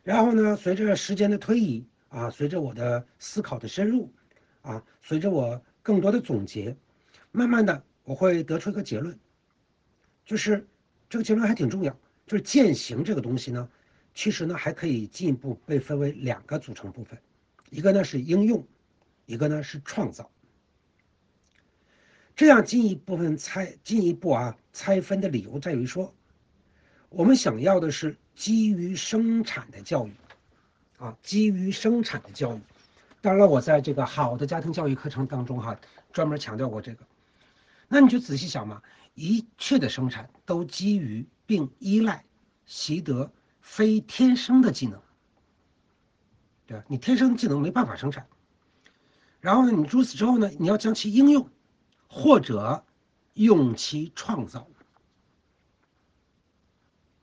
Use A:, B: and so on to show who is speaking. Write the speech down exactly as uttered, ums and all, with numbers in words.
A: 然后呢，随着时间的推移啊，随着我的思考的深入啊，随着我更多的总结，慢慢的我会得出一个结论，就是这个结论还挺重要，就是践行这个东西呢，其实呢还可以进一步被分为两个组成部分，一个呢是应用，一个呢是创造。这样进一部分拆进一步啊拆分的理由在于说，我们想要的是基于生产的教育，啊，基于生产的教育。当然了，我在这个好的家庭教育课程当中哈，专门强调过这个。那你就仔细想嘛，一切的生产都基于并依赖习得非天生的技能，对吧？你天生技能没办法生产。然后呢，你如此之后呢，你要将其应用，或者用其创造。